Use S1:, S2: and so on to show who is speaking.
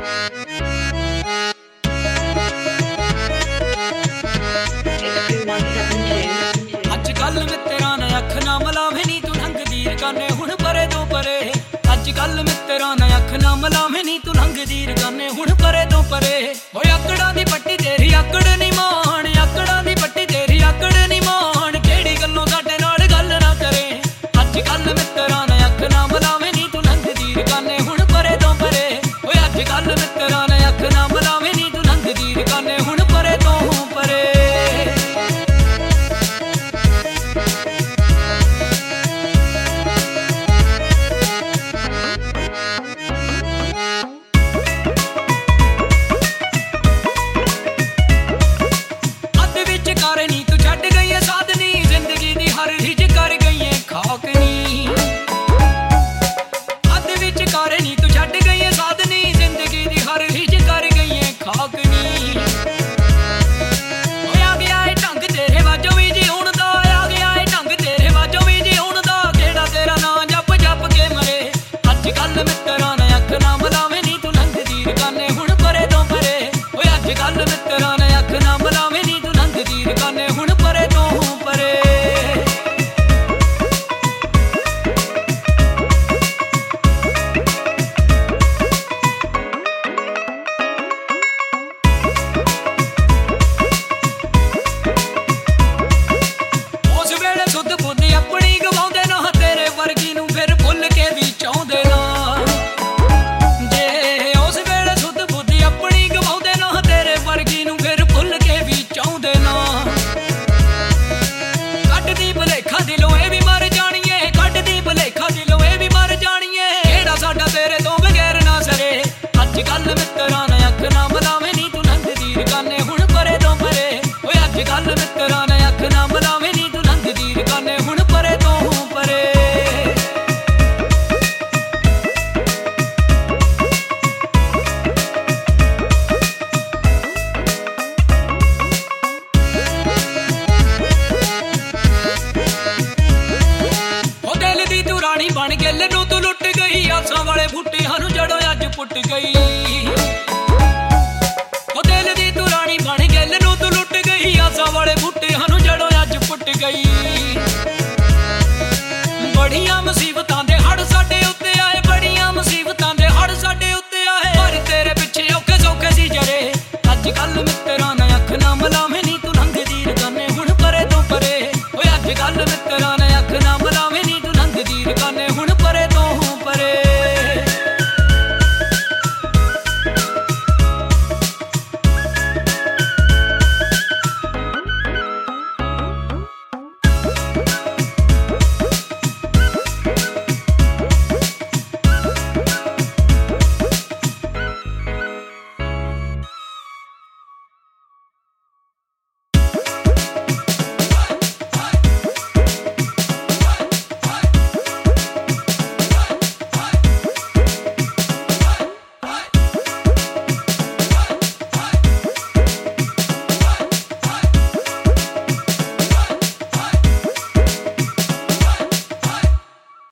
S1: ਅੱਜ ਕੱਲ ਮਿੱਤਰਾਂ ਨੇ ਅੱਖ ਨਾ ਮਲਾਵੇਂ ਨੀ ਤੂੰ ਲੰਘਦੀ ਰਕਾਨੇ ਹੁਣ ਪਰੇ ਤੋਂ ਪਰੇ। ਅੱਜ ਕੱਲ ਮਿੱਤਰਾਂ ਨੇ ਅੱਖ ਨਾ ਮਲਾਵੇਂ ਨੀ ਤੂੰ ਲੰਘਦੀ ਰਕਾਨੇ ਹੁਣ ਪਰੇ ਤੋਂ ਪਰੇ। ਓਏ ਆਕੜਾਂ ਦੀ ਪੱਟੀ ਤੇਰੀ ਆਕੜ ਨੀ ਮਾਣ, ਆਕੜਾਂ ਦੀ ਪੱਟੀ ਤੇਰੀ ਆਕੜ ਨੀ ਮਾਣ, ਕਿਹੜੀ ਗੱਲੋਂ ਸਾਡੇ ਨਾਲ ਗੱਲ ਨਾ ਕਰੇ। ਅੱਜ ਕੱਲ ਮਿੱਤਰਾਂ ਨੇ ਅੱਖ ਨਾ ਮਲਾਵੇਂ ਨੀ ਤੂੰ ਲੰਘਦੀ ਰਕਾਨੇ ਹੁਣ ਪਰੇ ਤੋਂ ਪਰੇ। ਓਏ ਅੱਜ ਕੱਲ ਮਿੱਤਰਾਂ ਨੇ ਅੱਖ ਨਾ ਮਲਾਵੇਂ ਨੀ ਤੂੰ ਲੰਘਦੀ ਰਕਾਨੇ ਹੁਣ ਪਰੇ ਤੋਂ ਪਰੇ। ਬਣ ਗਿੱਲ ਨੂੰ ਤੂੰ ਲੁੱਟ ਗਈ, ਆਸਾਂ ਵਾਲੇ ਬੂਟਿਆਂ ਨੂੰ ਜੜੋਂ ਅੱਜ ਪੁੱਟ ਗਈ। ਉਹ ਦਿਲ ਦੀ ਤੂੰ ਰਾਣੀ ਬਣ ਗਿੱਲ ਨੂੰ ਤੂੰ ਲੁੱਟ ਗਈ, ਆਸਾਂ ਵਾਲੇ ਬੂਟਿਆਂ ਨੂੰ ਜੜੋਂ ਅੱਜ ਪੁੱਟ ਗਈ। ਬੜੀਆਂ ਮੁਸੀਬਤਾਂ